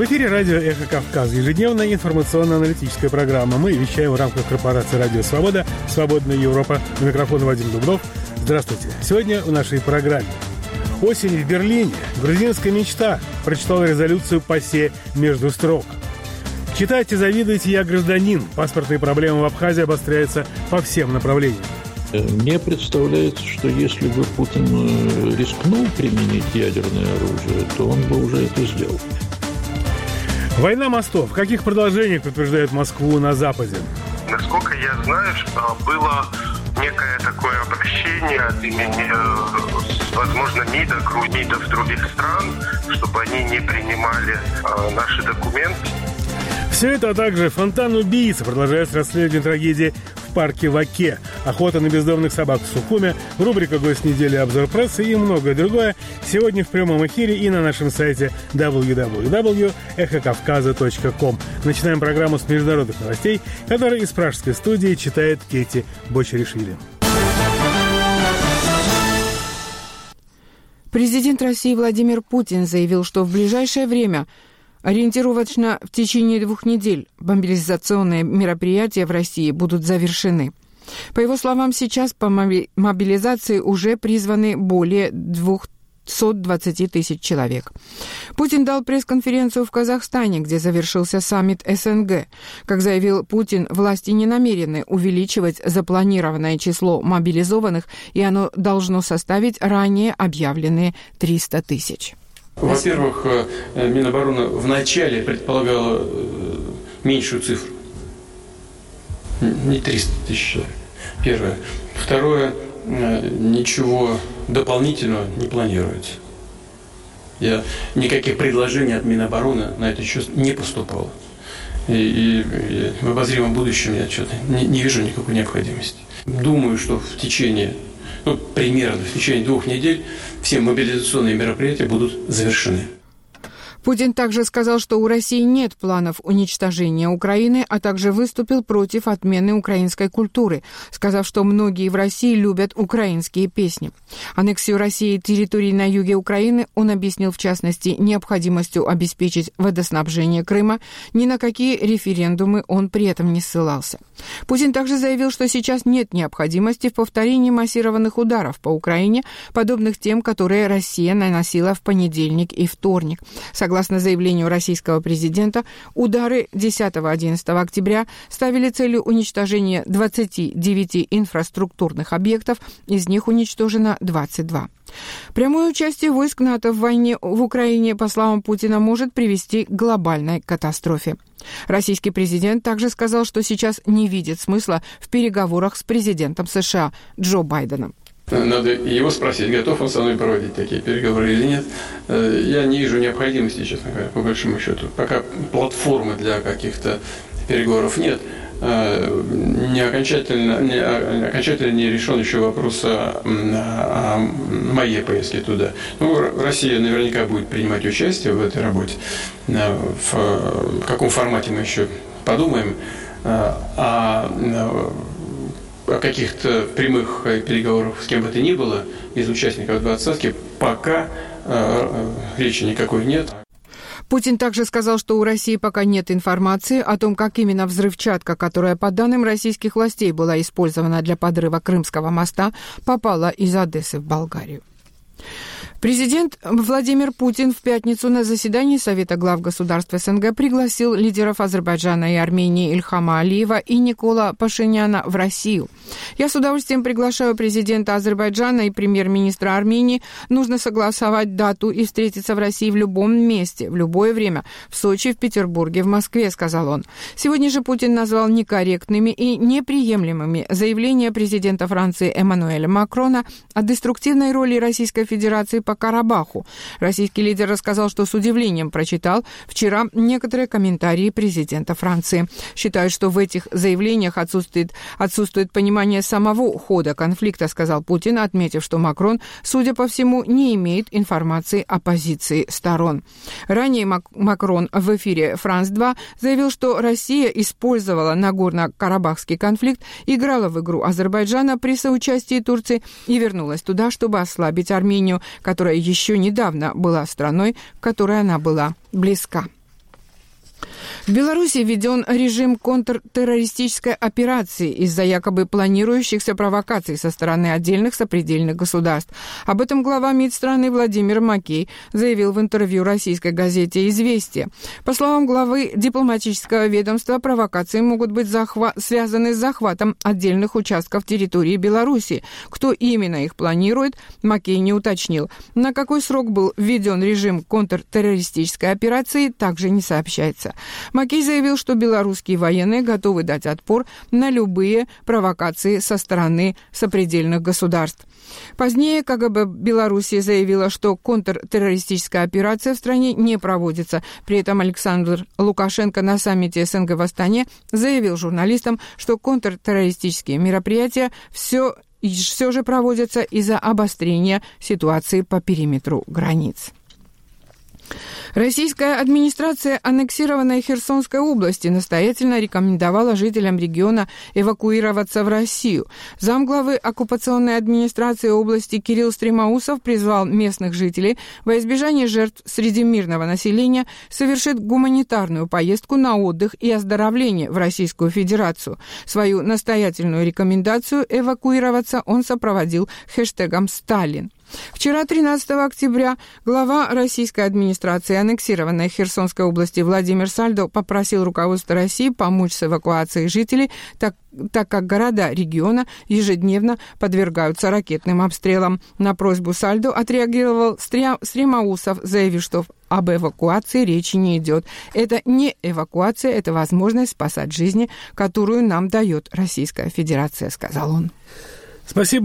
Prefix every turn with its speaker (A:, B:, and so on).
A: эфире радио «Эхо Кавказа». Ежедневная информационно-аналитическая программа. Мы вещаем в рамках корпорации «Радио Свобода», «Свободная Европа». У микрофона Вадим Дубнов. Здравствуйте. Сегодня в нашей программе. Осень в Берлине. Грузинская мечта. Прочитал резолюцию ПАСЕ между строк. Читайте, завидуйте, я гражданин. Паспортные проблемы в Абхазии обостряются по всем направлениям.
B: Мне представляется, что если бы Путин рискнул применить ядерное оружие, то он бы уже это сделал.
A: Война мостов. В каких продолжениях утверждают Москву на Западе?
C: Насколько я знаю, было некое такое обращение от имени, возможно, МИДов других стран, чтобы они не принимали наши документы.
A: Все это, а также фонтан убийц. Продолжается расследование трагедии в парке Ваке, охота на бездомных собак в Сухуме, рубрика «Гость недели», обзор прессы и многое другое сегодня в прямом эфире и на нашем сайте www.эхокавказа.ком. Начинаем программу с международных новостей, которые из пражской студии читает Кетти Бочаришвили.
D: Президент России Владимир Путин заявил, что в ближайшее время, ориентировочно в течение 2 недель, мобилизационные мероприятия в России будут завершены. По его словам, сейчас по мобилизации уже призваны более 220 тысяч человек. Путин дал пресс-конференцию в Казахстане, где завершился саммит СНГ. Как заявил Путин, власти не намерены увеличивать запланированное число мобилизованных, и оно должно составить ранее объявленные 300 тысяч.
E: Во-первых, Минобороны вначале предполагало меньшую цифру. Не 300 тысяч человек. Первое. Второе. Ничего дополнительного не планируется. Никаких предложений от Минобороны на этот счет не поступало. И в обозримом будущем я что-то не вижу никакой необходимости. Думаю, что примерно в течение 2 недель все мобилизационные мероприятия будут завершены.
D: Путин также сказал, что у России нет планов уничтожения Украины, а также выступил против отмены украинской культуры, сказав, что многие в России любят украинские песни. Аннексию России территорий на юге Украины он объяснил, в частности, необходимостью обеспечить водоснабжение Крыма. Ни на какие референдумы он при этом не ссылался. Путин также заявил, что сейчас нет необходимости в повторении массированных ударов по Украине, подобных тем, которые Россия наносила в понедельник и вторник. Согласно заявлению российского президента, удары 10-11 октября ставили целью уничтожения 29 инфраструктурных объектов, из них уничтожено 22. Прямое участие войск НАТО в войне в Украине, по словам Путина, может привести к глобальной катастрофе. Российский президент также сказал, что сейчас не видит смысла в переговорах с президентом США Джо Байденом.
E: Надо его спросить, готов он со мной проводить такие переговоры или нет. Я не вижу необходимости, честно говоря, по большому счету. Пока платформы для каких-то переговоров нет, не окончательно не решен еще вопрос о моей поездке туда. Россия наверняка будет принимать участие в этой работе. В каком формате мы еще подумаем. О каких-то прямых переговорах с кем бы то ни было из участников 20-ки пока речи никакой нет.
D: Путин также сказал, что у России пока нет информации о том, как именно взрывчатка, которая, по данным российских властей, была использована для подрыва Крымского моста, попала из Одессы в Болгарию. Президент Владимир Путин в пятницу на заседании Совета глав государств СНГ пригласил лидеров Азербайджана и Армении Ильхама Алиева и Никола Пашиняна в Россию. Я с удовольствием приглашаю президента Азербайджана и премьер-министра Армении. Нужно согласовать дату и встретиться в России в любом месте, в любое время, в Сочи, в Петербурге, в Москве, сказал он. Сегодня же Путин назвал некорректными и неприемлемыми заявления президента Франции Эммануэля Макрона о деструктивной роли Российской Федерации по Карабаху. Российский лидер рассказал, что с удивлением прочитал вчера некоторые комментарии президента Франции. Считает, что в этих заявлениях отсутствует понимание самого хода конфликта, сказал Путин, отметив, что Макрон, судя по всему, не имеет информации о позиции сторон. Ранее Макрон в эфире «Франс-2» заявил, что Россия использовала Нагорно-Карабахский конфликт, играла в игру Азербайджана при соучастии Турции и вернулась туда, чтобы ослабить Армению, которая еще недавно была страной, к которой она была близка. В Беларуси введен режим контртеррористической операции из-за якобы планирующихся провокаций со стороны отдельных сопредельных государств. Об этом глава МИД страны Владимир Макей заявил в интервью российской газете «Известия». По словам главы дипломатического ведомства, провокации могут быть связаны с захватом отдельных участков территории Беларуси. Кто именно их планирует, Макей не уточнил. На какой срок был введен режим контртеррористической операции, также не сообщается. Макей заявил, что белорусские военные готовы дать отпор на любые провокации со стороны сопредельных государств. Позднее КГБ Беларуси заявила, что контртеррористическая операция в стране не проводится. При этом Александр Лукашенко на саммите СНГ в Астане заявил журналистам, что контртеррористические мероприятия все же проводятся из-за обострения ситуации по периметру границ. Российская администрация аннексированной Херсонской области настоятельно рекомендовала жителям региона эвакуироваться в Россию. Замглавы оккупационной администрации области Кирилл Стремоусов призвал местных жителей во избежание жертв среди мирного населения совершить гуманитарную поездку на отдых и оздоровление в Российскую Федерацию. Свою настоятельную рекомендацию эвакуироваться он сопроводил хэштегом «Сталин». Вчера, 13 октября, глава российской администрации аннексированной Херсонской области Владимир Сальдо попросил руководство России помочь с эвакуацией жителей, так как города региона ежедневно подвергаются ракетным обстрелам. На просьбу Сальдо отреагировал Стремоусов, заявив, что об эвакуации речи не идет. Это не эвакуация, это возможность спасать жизни, которую нам дает Российская Федерация, сказал он.
A: Спасибо.